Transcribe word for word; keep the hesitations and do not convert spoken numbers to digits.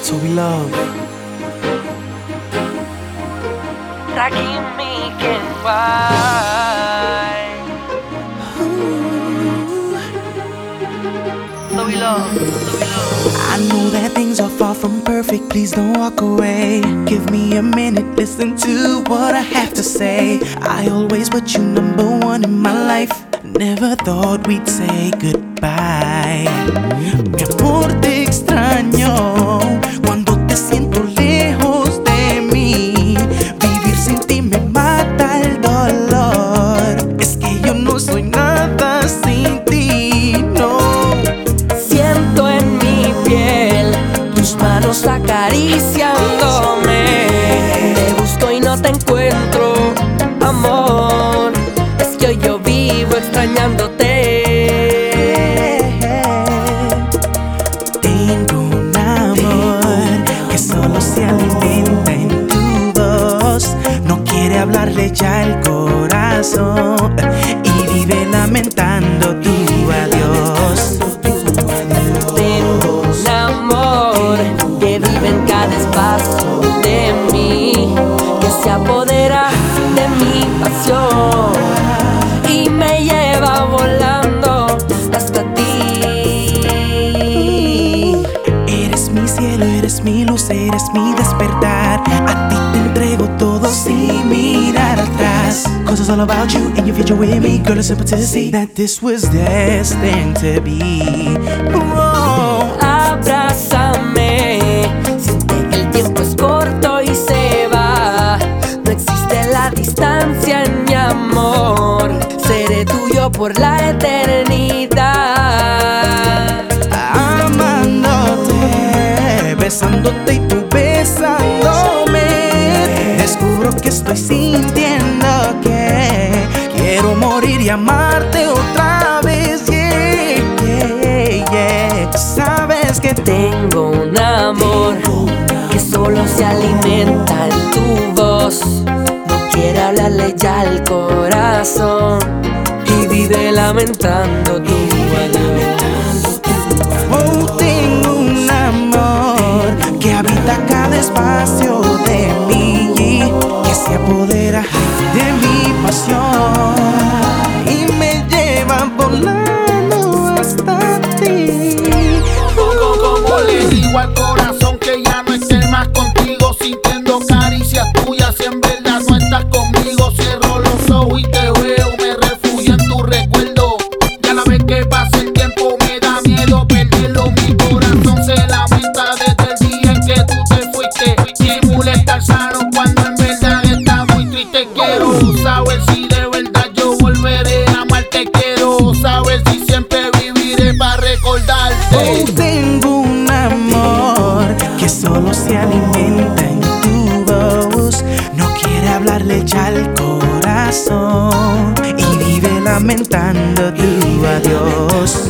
So we love. Rakim Ken White. So we love. So we love. I know that things are far from perfect. Please don't walk away. Give me a minute, listen to what I have to say. I always put you number one in my life. Never thought we'd say goodbye. Mi amor, te extraño cuando te siento lejos de mí. Vivir sin ti me mata el dolor. Es que yo no soy nada sin ti, no. Siento en mi piel tus manos acariciándome. Te busco y no te encuentro, amor. Es que hoy yo vivo extrañándote. Tengo un amor que solo se alimenta en tu voz. No quiere hablarle ya el corazón y vive lamentando tu adiós. Tengo un amor que vive en cada espacio de mí, que se apodera de mi pasión y me lleva volando hasta ti. Eres mi cielo, eres mi luz, eres mi despertar. A ti te entrego todo sin mirar atrás. 'Cause it's all about you and your future with me. Girl, it's simple to see that this was destined to be. Oh. Abrázame, siente que el tiempo es corto y se va. No existe la distancia en mi amor. Seré tuyo por la eternidad. Amándote, besándote y tú besándome. Descubro que estoy sintiendo que quiero morir y amarte otra vez. Yeah, yeah, yeah. Sabes que Tengo un amor que solo se alimenta en tu voz. No quiere hablarle ya al corazón y vive lamentando tu adiós. oh, tengo un amor que habita cada espacio de mí, que se apodera de mi pasión y me lleva volando hasta ti. Como le digo al corazón que ya no esté más contigo, sintiendo caricias tuyas si en verdad no estás conmigo. Cierro los ojos y te veo, me refugio en tu recuerdo. Ya la vez que pasa el tiempo me da miedo perderlo. Mi corazón se lamenta desde el día en que tú te fuiste. Simula estar sano cuando en verdad está muy triste. Quiero saber si de verdad yo volveré a amarte. Quiero saber si siempre viviré para recordarte. Oh, tengo un amor que solo se alimenta en tu voz. No quiere hablarle ya al corazón y vive lamentando tu adiós.